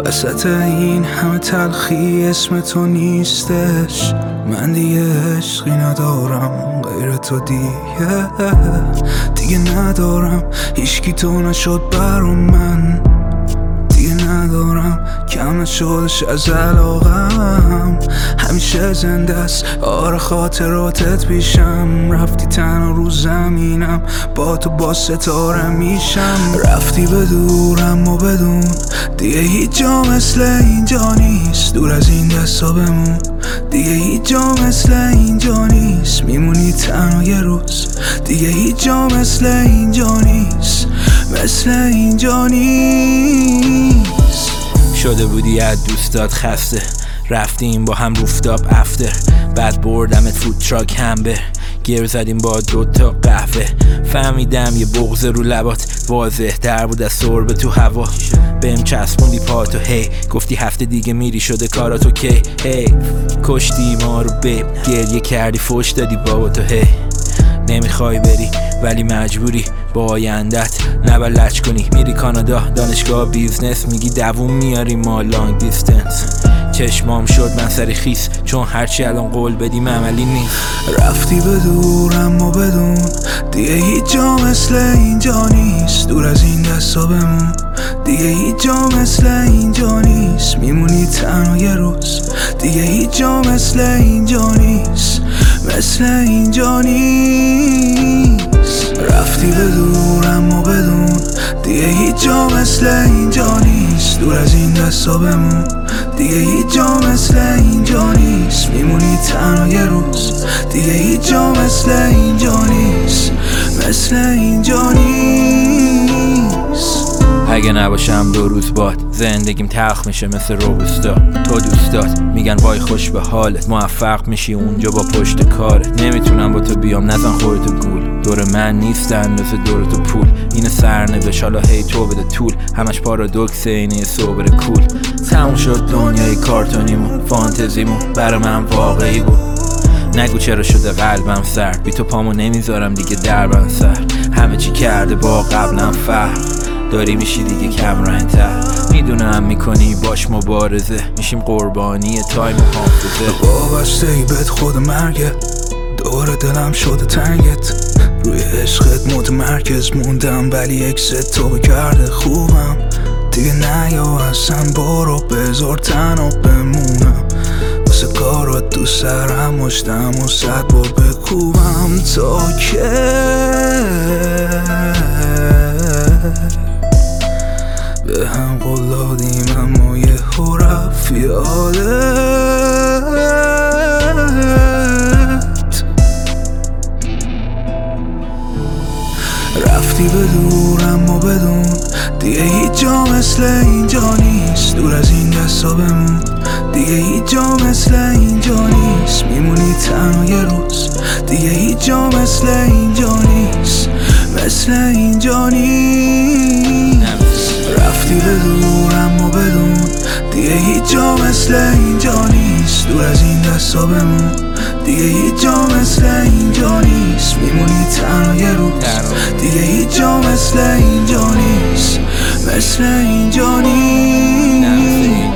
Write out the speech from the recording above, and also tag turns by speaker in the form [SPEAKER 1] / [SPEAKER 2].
[SPEAKER 1] وسط این همه تلخی اسم تو نیستش. من دیگه عشقی ندارم غیر تو، دیگه ندارم هیچکی تو نشد برام. من دیگه ندارم کم نشدش از علاقم. همیشه زنده است آره خاطراتت پیشم. رفتی تنها رو زمینم، با تو با ستاره میشم. رفتی بدورم و بدون دیگه هیچ جا مثل اینجا نیست. دور از این دستا بمون دیگه هیچ جا مثل اینجا نیست. میمونی تنها یه روز دیگه هیچ جا مثل اینجا نیست. مثل اینجا نیست.
[SPEAKER 2] شده بودی از دوستات خسته، رفتیم با هم روفتاپ افتر، بعد بردمت فود تراک همبر، گیر زدیم با 2 تا قهوه. فهمیدم یه بغض رو لبات واضح تر بود از سرب تو هوا. بهم چسبوندی پاتو هی، گفتی هفته دیگه میری شده کاراتو کی. هی کشتی ما رو بیب، گریه کردی فوش دادی بابا تو هی. نمیخوای بری ولی مجبوری با آیندت نبلج کنی. میری کانادا دانشگاه بیزنس، میگی دووم میاری ما لانگ دیستنس. چشمام شد من سری خیس، چون هرچی الان قول بدیم عملی نیست.
[SPEAKER 1] رفتی بدورم و بدون دیگه هیچ جا مثل اینجا نیست. دور از این دستا بمون دیگه هیچ جا مثل اینجا نیست. میمونی تنها یه روز دیگه هیچ جا مثل اینجا نیست. مثل اینجا نیست. رفتی بدورم و بدون دیگه هیچ جا مثل اینجا نیست. دور از این دستا بمون دیگه هیچ جا مثل اینجا نیست. میمونی تنها یه روز دیگه هیچ جا مثل اینجا نیست. مثل اینجا نیست.
[SPEAKER 2] اگه نباشم 2 روز باد زندگیم تلخ میشه مثل روبوستا. تو دوستات میگن وای خوش به حالت، موفق میشی اونجا با پشت کارت. نمیتونم با تو بیام نزن خودتو گول، دور من نیستن مثل دور تو پول. این سرنوشت حالا هی تو بده طول، همش پارادوکس اینه صبر کول. تموم شد دنیای کارتونیمون، فانتزیمون برا من واقعی بود. نگو چرا شده قلبم سرد، بی تو پامو نمیذارم دیگه دربم سر. همه چی کرده با قبلم فرق، داری میشی دیگه کم رنگ‌تر. میدونم میکنی باش مبارزه، میشیم قربانی تایم و حافظه.
[SPEAKER 1] وابسته ای بهت خود مرگه، دور دلم شده تنگت. روی عشقت متمرکز موندم ولی اکست تو بکرده خوبم. دیگه نیا اصلا برو بذار تنها بمونم. واسه کارات دوست دارم مشتم و 100 بار بکوبم تا که به هم قول دادیم اما یه رفت یادت. رفتی بدورم و بدون دیگه هیچ جا مثل اینجا نیست. دور از این دستا بمون دیگه هیچ جا مثل اینجا نیست. میمونی تنها یه روز دیگه هیچ جا مثل اینجا نیست. مثل اینجا نیست. رفتی بدورم و بدون دیگه هیچ جا مثل اینجا نیست. دور از این دستا بمون دیگه هیچ جا مثل اینجا نیست. میمونی تنها یه روز دیگه هیچ جا مثل اینجا نیست. مثل اینجا نیست.